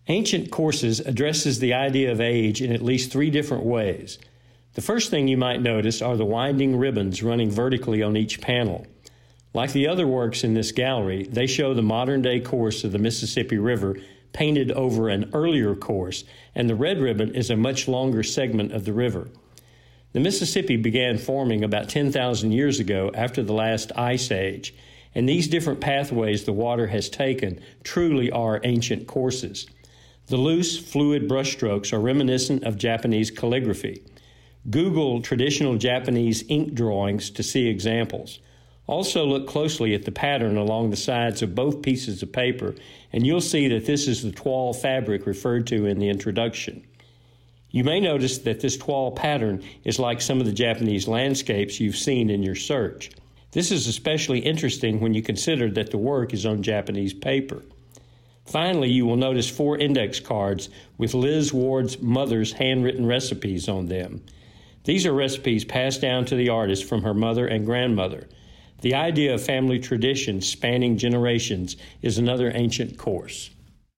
Ancient Courses addresses the idea of age in at least 3 different ways. The first thing you might notice are the winding ribbons running vertically on each panel. Like the other works in this gallery, they show the modern-day course of the Mississippi River painted over an earlier course, and the red ribbon is a much longer segment of the river. The Mississippi began forming about 10,000 years ago after the last ice age, and these different pathways the water has taken truly are ancient courses. The loose, fluid brushstrokes are reminiscent of Japanese calligraphy. Google traditional Japanese ink drawings to see examples. Also look closely at the pattern along the sides of both pieces of paper, and you'll see that this is the toile fabric referred to in the introduction. You may notice that this toile pattern is like some of the Japanese landscapes you've seen in your search. This is especially interesting when you consider that the work is on Japanese paper. Finally, you will notice 4 index cards with Liz Ward's mother's handwritten recipes on them. These are recipes passed down to the artist from her mother and grandmother. The idea of family tradition spanning generations is another ancient course.